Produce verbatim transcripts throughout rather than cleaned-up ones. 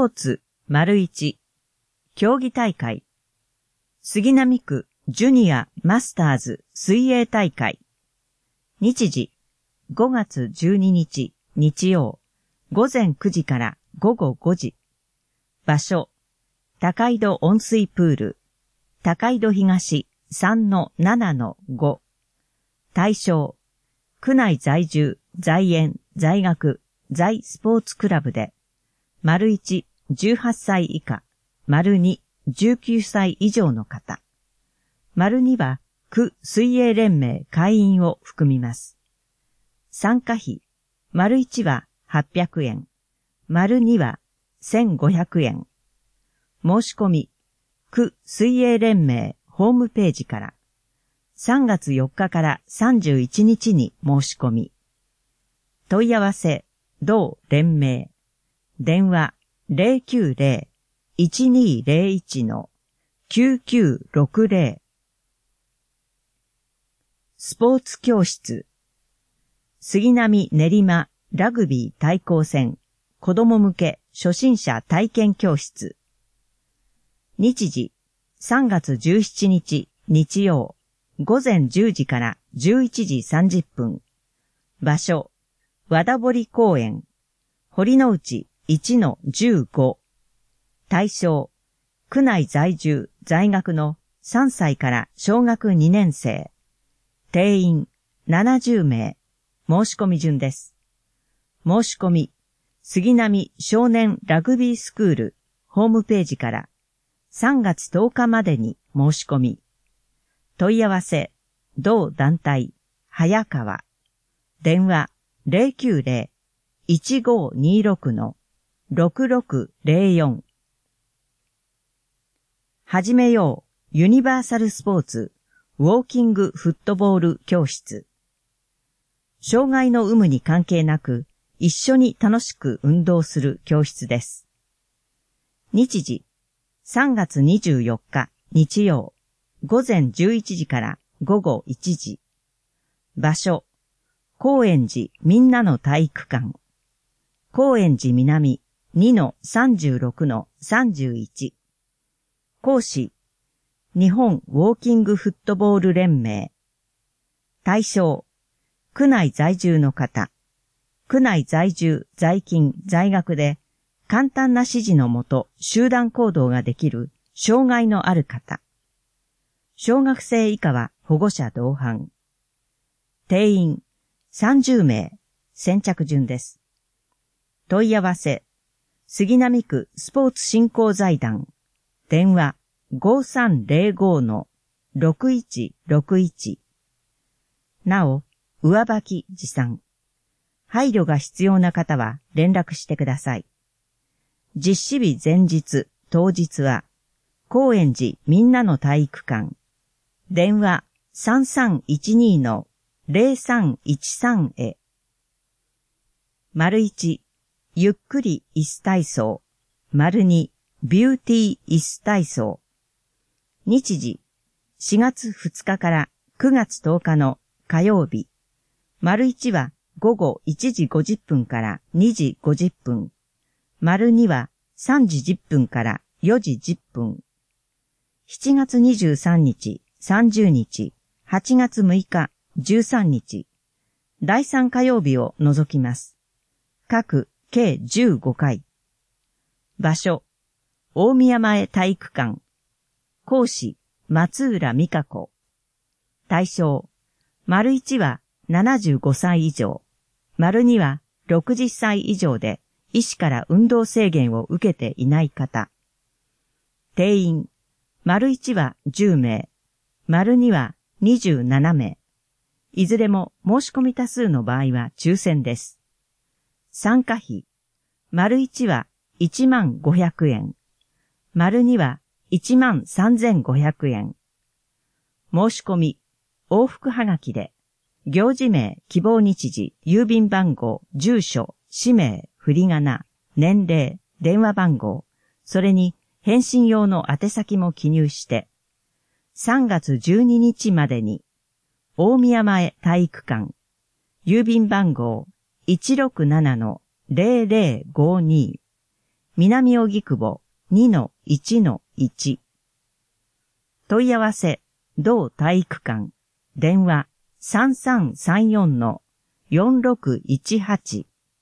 ーツ丸一競技大会杉並区ジュニアマスターズ水泳大会日時ごがつじゅうににち日曜午前くじから午後ごじ場所高井戸温水プール高井戸東 さんのななのご 対象区内在住在園在学在スポーツクラブで丸いち、じゅうはっさい以下、丸に、じゅうきゅうさい以上の方。丸には、区水泳連盟会員を含みます。参加費、丸いちははっぴゃくえん、丸にはせんごひゃくえん。申し込み、区水泳連盟ホームページから、さんがつよっかからさんじゅういちにちに申し込み。問い合わせ、同連盟。電話 ゼロきゅうゼロ いちにゼロいち きゅうきゅうろくゼロ スポーツ教室杉並練馬ラグビー対抗戦子供向け初心者体験教室日時さんがつじゅうしちにち日曜午前じゅうじからじゅういちじさんじゅっぷん場所和田堀公園堀之内いちのじゅうご対象区内在住在学のさんさいから小学にねんせい定員ななじゅうめい申し込み順です。申し込み杉並少年ラグビースクールホームページからさんがつとおかまでに申し込み問い合わせ同団体早川電話 ゼロきゅうゼロ いちごにろく ろくろくゼロよん始めようユニバーサルスポーツウォーキングフットボール教室障害の有無に関係なく一緒に楽しく運動する教室です。日時さんがつにじゅうよっか日曜午前じゅういちじから午後いちじ場所高円寺みんなの体育館高円寺南にのさんじゅうろくのさんじゅういち講師日本ウォーキングフットボール連盟対象区内在住の方区内在住在勤在学で簡単な指示のもと集団行動ができる障害のある方小学生以下は保護者同伴定員さんじゅうめい先着順です問い合わせ杉並区スポーツ振興財団電話 ごさんゼロごのろくいちろくいち なお上履き持参配慮が必要な方は連絡してください実施日前日当日は高円寺みんなの体育館電話 さんさんいちにのゼロさんいちさん へ丸一ゆっくり椅子体操。丸に、ビューティー椅子体操。日時、しがつふつかからくがつとおかの火曜日。丸いちは午後いちじごじゅっぷんからにじごじゅっぷん。丸にはさんじじゅっぷんからよじじゅっぷん。しちがつにじゅうさんにち、さんじゅうにち、はちがつむいか、じゅうさんにち。だいさん火曜日を除きます。各計じゅうごかい。場所、大宮前体育館。講師、松浦美香子。対象、丸いちはななじゅうごさい以上、丸にはろくじゅっさい以上で医師から運動制限を受けていない方。定員、丸いちはじゅうめい、丸にはにじゅうななめい。いずれも申し込み多数の場合は抽選です。参加費、丸いちはいちまんごひゃくえん、丸にはいちまんさんぜんごひゃくえん。申し込み、往復はがきで、行事名、希望日時、郵便番号、住所、氏名、振り仮名、年齢、電話番号、それに返信用の宛先も記入して、さんがつじゅうににちまでに、大宮前体育館、郵便番号 いちろくななのゼロゼロごに、 南荻窪 にのいちのいち。問い合わせ、同体育館、電話 さんさんさんよんのよんろくいちはち。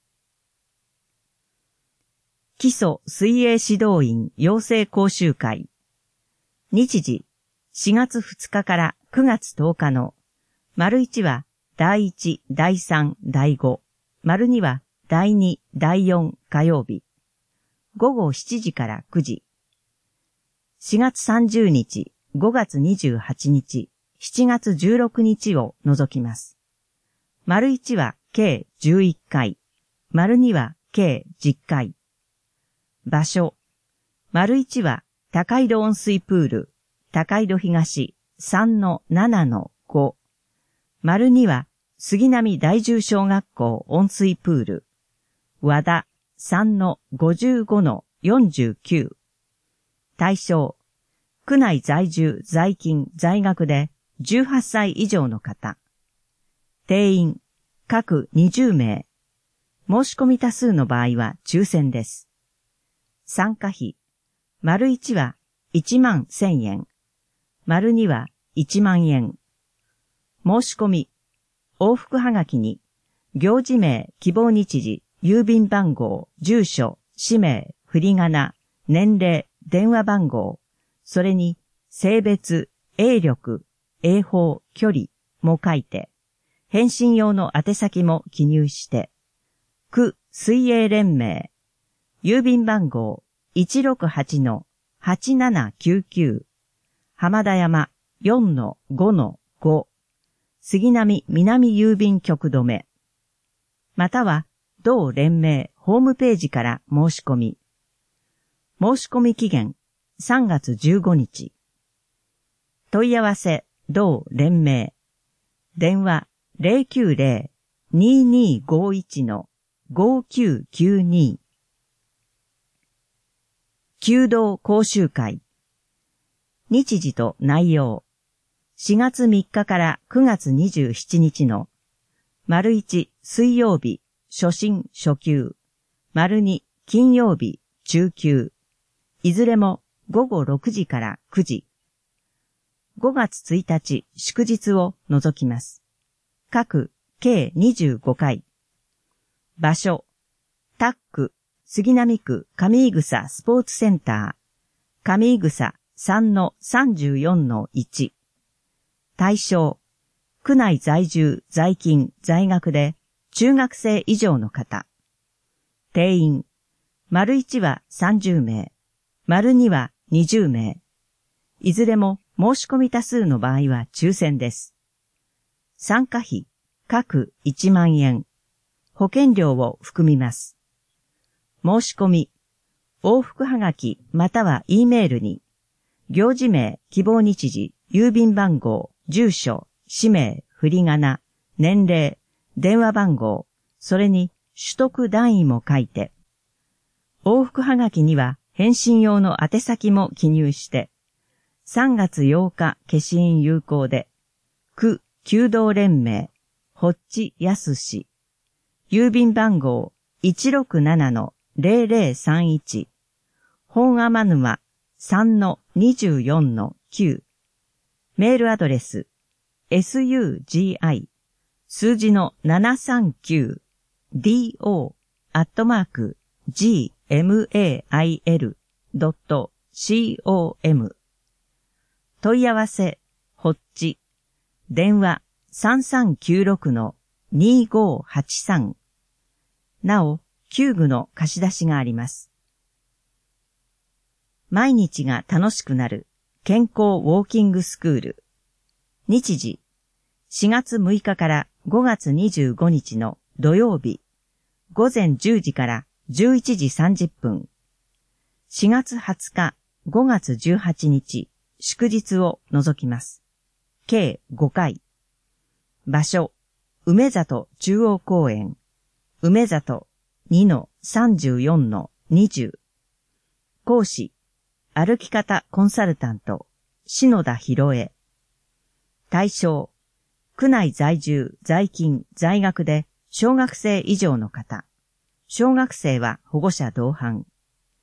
基礎水泳指導員養成講習会。日時、しがつふつかからくがつとおかの、丸いちはだいいち、だいさん、だいご、丸にはだいに、だいよん火曜日。ごごしちじからくじ。しがつさんじゅうにち、ごがつにじゅうはちにち、しちがつじゅうろくにちを除きます。丸いちは計じゅういっかい、丸には計じゅっかい。場所、丸いちは高井戸温水プール、高井戸東 さんのななのご。丸には杉並第十小学校温水プール、和田 さんのごじゅうごのよんじゅうきゅう。対象、区内在住、在勤、在学でじゅうはっさい以上の方。定員、各にじゅうめい。申し込み多数の場合は抽選です。参加費、丸いちはいちまんせんえん、丸にはいちまんえん。申し込み、往復はがきに、行事名、希望日時、郵便番号、住所、氏名、振り仮名、年齢、電話番号、それに性別、泳力、泳法、距離も書いて、返信用の宛先も記入して、区水泳連盟、郵便番号 いちろくはちのはちななきゅうきゅう、浜田山 よんのごのご、杉並南郵便局止め、または同連盟ホームページから申し込み。申し込み期限さんがつじゅうごにち。問い合わせ同連盟。電話 ゼロきゅうゼロ にーにーごいちのごきゅうきゅうに。弓道講習会。日時と内容。しがつみっかからくがつにじゅうしちにちの丸いち水曜日初診初級、丸に金曜日中級、いずれもごごろくじからくじ。ごがつついたち祝日を除きます。各計にじゅうごかい。場所、タック、杉並区上井草スポーツセンター、上井草 さんのさんじゅうよんのいち。対象、区内在住、在勤、在学で中学生以上の方。定員、丸いちはさんじゅうめい、丸にはにじゅうめい。いずれも申し込み多数の場合は抽選です。参加費、各いちまんえん。保険料を含みます。申し込み、往復はがきまたは E メールに、行事名、希望日時、郵便番号、住所、氏名、振り仮名、年齢、電話番号、それに取得段位も書いて、往復はがきには返信用の宛先も記入して、さんがつようか消印有効で、区弓道連盟、ホッチやすし、郵便番号 いちろくななのゼロゼロさんいち、本天沼 さんのにじゅうよんのきゅう、メールアドレス sugi 数字のななさんきゅう do アットマーク gmail ドット com 問い合わせホッチ電話 さんさんきゅうろくのにごはちさん。なお、弓具の貸し出しがあります。毎日が楽しくなる健康ウォーキングスクール。日時、しがつむいかからごがつにじゅうごにちの土曜日、ごぜんじゅうじからじゅういちじさんじゅっぷん。しがつはつか、ごがつじゅうはちにち、祝日を除きます。計ごかい。場所、梅里中央公園、梅里 にのさんじゅうよんのにじゅう。講師、歩き方コンサルタント、篠田博恵。対象、区内在住、在勤、在学で小学生以上の方。小学生は保護者同伴。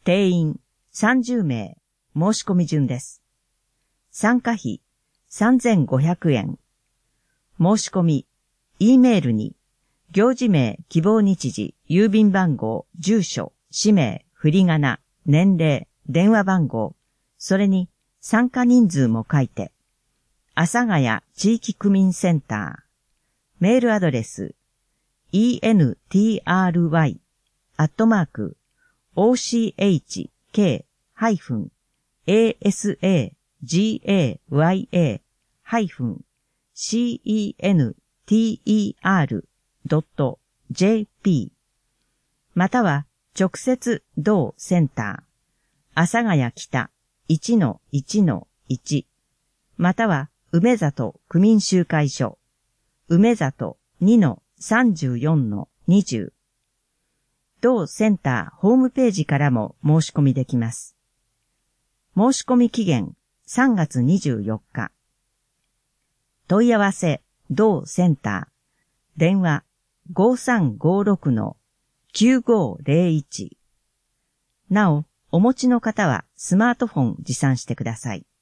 定員さんじゅうめい、申し込み順です。参加費さんぜんごひゃくえん。申し込み、E メールに、行事名、希望日時、郵便番号、住所、氏名、振り仮名、年齢、電話番号、それに参加人数も書いて、阿佐ヶ谷地域区民センター、メールアドレス、エントリー アットマーク、オーシーエイチケー エーエスエージェーワイエー シーイーエヌティーイーアール ドット ジェーピー または直接同センター、阿佐ヶ谷北 いちのいちのいち または梅里区民集会所、梅里 にのさんじゅうよんのにじゅう。同センターホームページからも申し込みできます。申し込み期限さんがつにじゅうよっか。問い合わせ同センター、電話 ごさんごろくのきゅうごゼロいち。なお、お持ちの方はスマートフォン持参してください。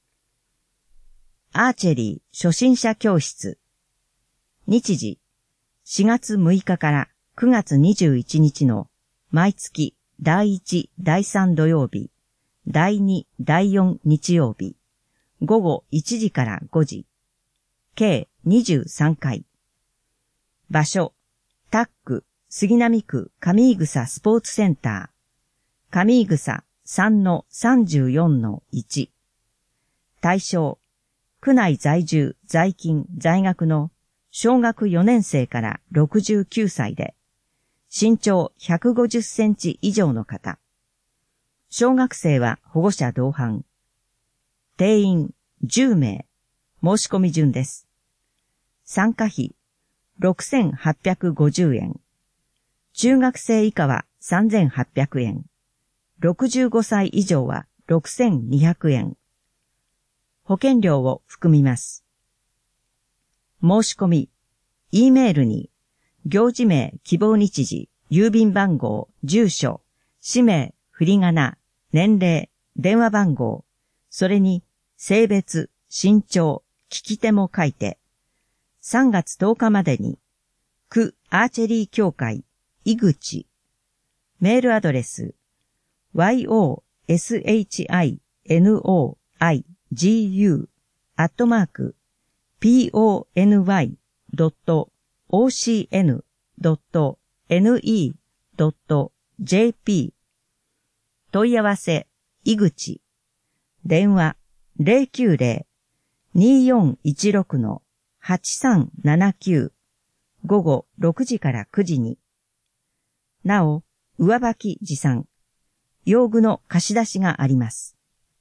アーチェリー初心者教室。日時、しがつむいかからくがつにじゅういちにちの毎月だいいち、だいさん土曜日、だいに、だいよん日曜日、ごごいちじからごじ、計にじゅうさんかい。場所、タック、杉並区上井草スポーツセンター、上井草 さんのさんじゅうよんのいち。対象、区内在住、在勤、在学の小学よねんせいからろくじゅうきゅうさいで、身長ひゃくごじゅっセンチ以上の方。小学生は保護者同伴。定員じゅうめい、申し込み順です。参加費ろくせんはっぴゃくごじゅうえん。中学生以下はさんぜんはっぴゃくえん。ろくじゅうごさい以上はろくせんにひゃくえん。保険料を含みます。申し込み、E メールに、行事名、希望日時、郵便番号、住所、氏名、振り仮名、年齢、電話番号、それに性別、身長、利き手も書いて、さんがつとおかまでに、区アーチェリー協会、井口、メールアドレス、ヨシノイグ アットマーク、ポニー ドット オーシーエヌ ドット ネット ドット ジェーピー 問い合わせ、井口、電話 ゼロきゅうゼロ にーよんいちろく はちさんななきゅう 午後ろくじからくじに。なお、上履き持参、用具の貸し出しがあります。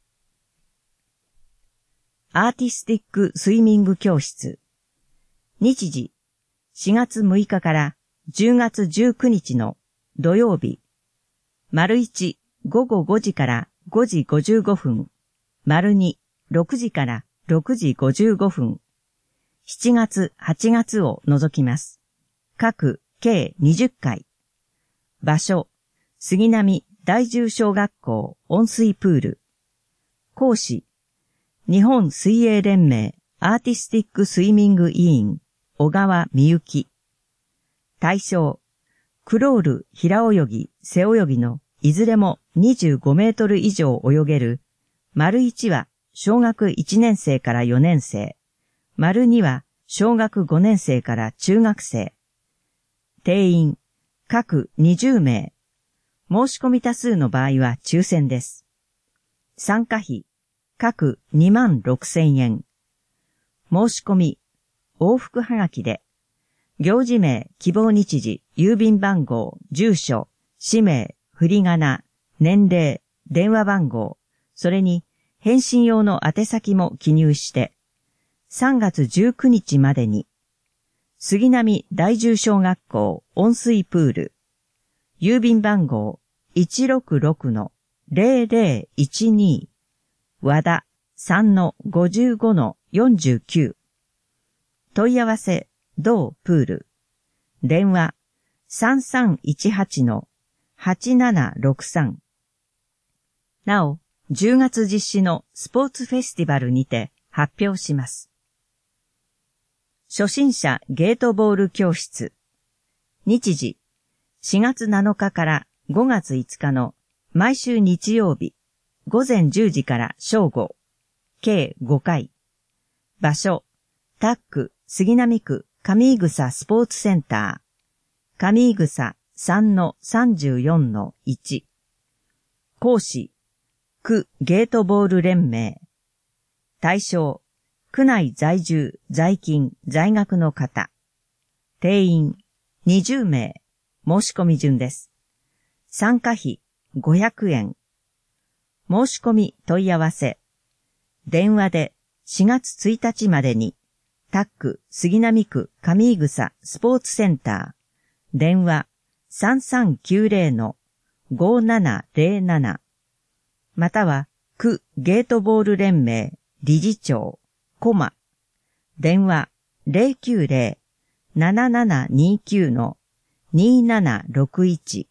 アーティスティックスイミング教室。日時、しがつむいかからじゅうがつじゅうくにちの土曜日、丸いち、ごごごじからごじごじゅうごふん、丸に、ろくじからろくじごじゅうごふん、しちがつ、はちがつを除きます。各計にじゅっかい。場所、杉並第十小学校温水プール。講師、日本水泳連盟アーティスティックスイミング委員、小川美幸。対象、クロール、平泳ぎ、背泳ぎのいずれもにじゅうごメートル以上泳げる、丸いちは小学いちねんせいからよねんせい、丸には小学ごねんせいから中学生。定員、各にじゅうめい。申し込み多数の場合は抽選です。参加費、各にまんろくせんえん。申し込み、往復はがきで、行事名、希望日時、郵便番号、住所、氏名、振り仮名、年齢、電話番号、それに返信用の宛先も記入して、さんがつじゅうくにちまでに、杉並第十小学校温水プール、郵便番号 いちろくろくのゼロゼロいちに、和田 さんのごじゅうごのよんじゅうきゅう。問い合わせ、同プール。電話 さんさんいちはちのはちななろくさん。 なお、じゅうがつ実施のスポーツフェスティバルにて発表します。初心者ゲートボール教室。日時、しがつなのかからごがついつかの毎週日曜日、ごぜんじゅうじから正午、計ごかい。場所、タック杉並区上井草スポーツセンター、上井草 さんのさんじゅうよんのいち。講師、区ゲートボール連盟。対象、区内在住、在勤、在学の方。定員、にじゅうめい。申し込み順です。参加費、ごひゃくえん。申し込み問い合わせ。電話でしがつついたちまでに、タック杉並区上井草スポーツセンター。電話 さんさんきゅうぜろのごななぜろなな。または、区ゲートボール連盟理事長、コマ。電話 ゼロきゅうゼロ ななななにきゅうのにななろくいち。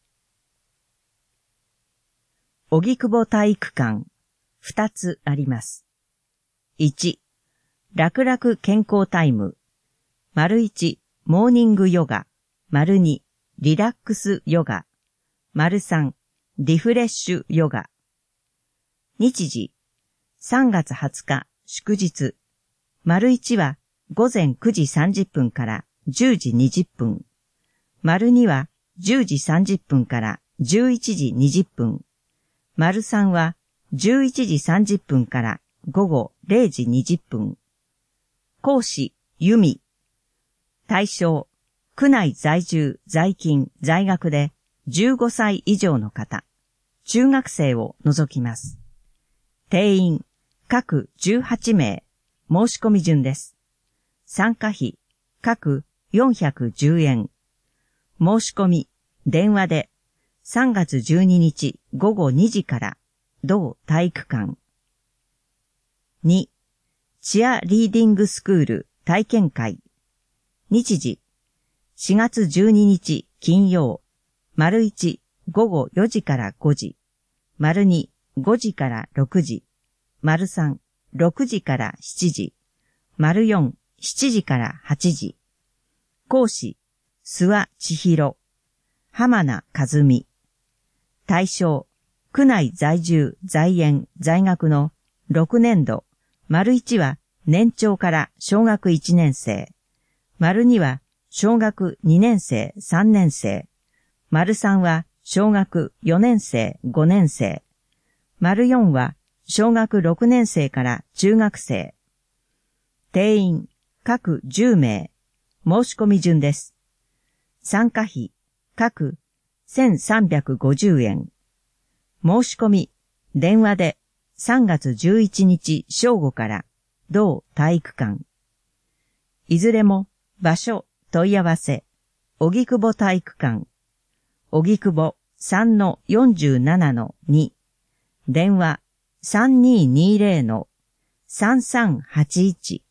荻窪体育館、二つあります。いち、楽々健康タイム。丸いち、モーニングヨガ。丸に、リラックスヨガ。丸さん、リフレッシュヨガ。日時、さんがつはつか、祝日。丸いちはごぜんくじさんじゅっぷんからじゅうじにじゅっぷん。丸にはじゅうじさんじゅっぷんからじゅういちじにじゅっぷん。丸さんはじゅういちじさんじゅっぷんからごごれいじにじゅっぷん。講師、由美。対象、区内在住、在勤、在学でじゅうごさい以上の方、中学生を除きます。定員、各じゅうはちめい、申し込み順です。参加費、各よんひゃくじゅうえん。申し込み、電話でさんがつじゅうににちごごにじから、同体育館。に、チアリーディングスクール体験会。日時、しがつじゅうににち金曜、丸いちごごよじからごじ、丸にごじからろくじ、丸さんろくじからしちじ、丸よんしちじからはちじ。講師、諏訪千尋、浜名和美。対象、区内在住、在園、在学のろくねんど、丸いちは年長から小学いちねんせい、丸には小学にねんせい、さんねんせい、丸さんは小学よねんせい、ごねんせい、丸よんは小学ろくねんせいから中学生。定員、各じゅうめい、申し込み順です。参加費、各せんさんびゃくごじゅうえん。申し込み、電話でさんがつじゅういちにち正午から同体育館。いずれも場所問い合わせ、荻窪体育館、荻窪 さんのよんじゅうななのに、電話 さんにーにーぜろのさんさんはちいち。